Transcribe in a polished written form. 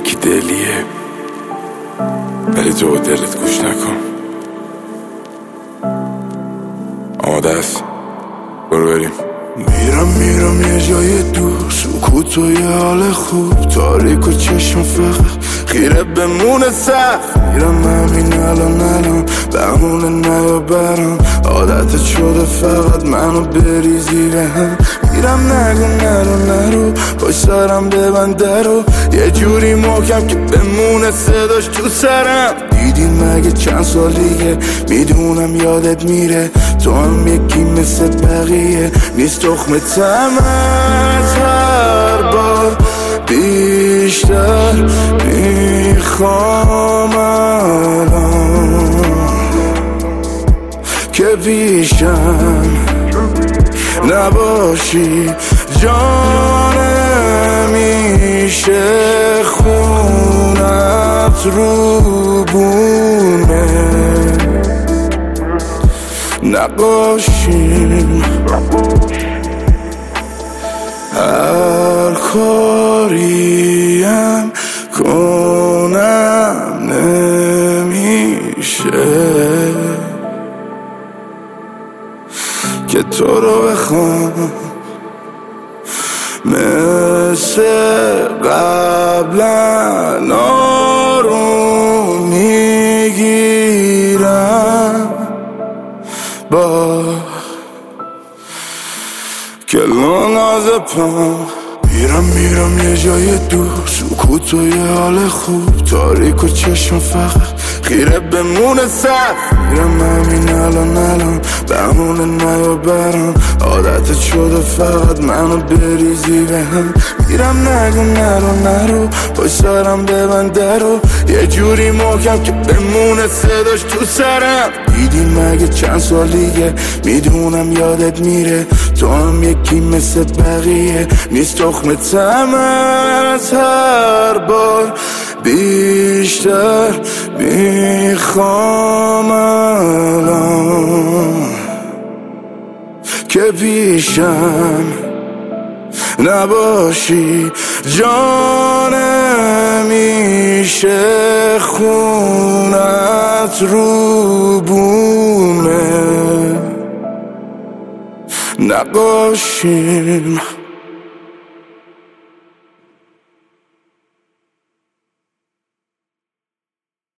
یکی دلیه، ولی تو با دلت گوش نکن. آماده است؟ برو بریم. میرم یه جای دور، سکوت و یه حال خوب، تاریک و چشم فقط خیره بمونه سخت. میرم همین الان بمونه نیا برام، عادتت شده فقط منو بریزی به هم. میرم نگو نرو پای سرم ببند درو، یه جوری محکم که بمونه صداش تو سرم. دیدی مگه چند سالیه، میدونم یادت میره، تو هم یکی مثل بقیه نیست. تخم طعم از هر بار بیشتر میخوام الان که پیشم نباشی. جانم میشه خونت رو بونه نباشیم. هر کاریم کنم نمیشه که تو رو بخوام، مثل قبلا آروم میگیرم با کلون از پام. میرم یه جای دور، سکوت و یه حال خوب، تاریک و چشم فقط خیره بمونه سخت. میرم همین الان بمونه نیا برام، عادتت شده فقط منو بریزی به هم. میرم نگو نرو پای سرم ببند درو، یه جوری محکم که بمونه صداش تو سرم. دیدی مگه چند سالیه، میدونم یادت میره، تو هم یکی مثل بقیه نیست. تخم طعم از هر بار بیشتر میخوام الان که پیشم نباشی. جانم میشه خونت رو بونه نباشیم.